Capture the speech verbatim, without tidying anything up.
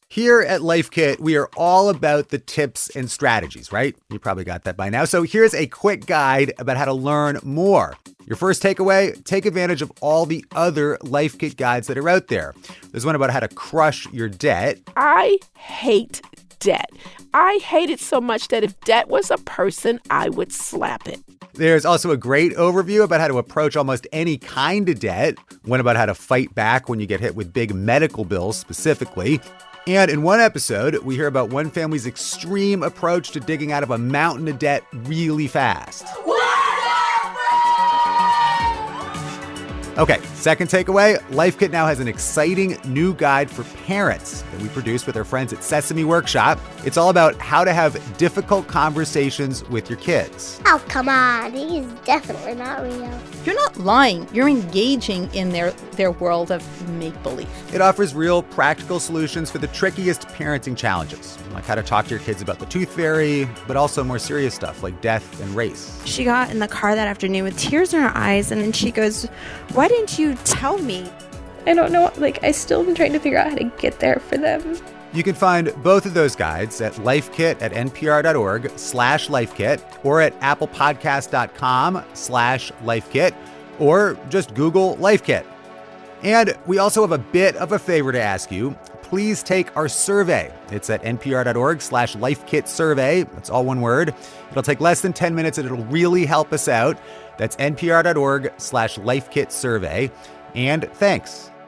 Here at Life Kit, we are all about the tips and strategies, right? You probably got that by now. So here's a quick guide about how to learn more. Your first takeaway, take advantage of all the other Life Kit guides that are out there. There's one about how to crush your debt. I hate debt. I hate it so much that if debt was a person, I would slap it. There's also a great overview about how to approach almost any kind of debt. One about how to fight back when you get hit with big medical bills specifically. And in one episode, we hear about one family's extreme approach to digging out of a mountain of debt really fast. Okay, second takeaway, Life Kit now has an exciting new guide for parents that we produced with our friends at Sesame Workshop. It's all about how to have difficult conversations with your kids. Oh, come on. He's definitely not real. You're not lying. You're engaging in their, their world of make-believe. It offers real practical solutions for the trickiest parenting challenges, like how to talk to your kids about the tooth fairy, but also more serious stuff like death and race. She got in the car that afternoon with tears in her eyes, and then she goes, "Why didn't you tell me?" I don't know. Like, I still am trying to figure out how to get there for them. You can find both of those guides at lifekit at npr.org slash lifekit or at applepodcast.com slash lifekit or just Google Life Kit. And we also have a bit of a favor to ask you. Please take our survey. It's at npr.org slash lifekit survey. That's all one word. It'll take less than ten minutes and it'll really help us out. That's npr.org slash lifekit survey. And thanks.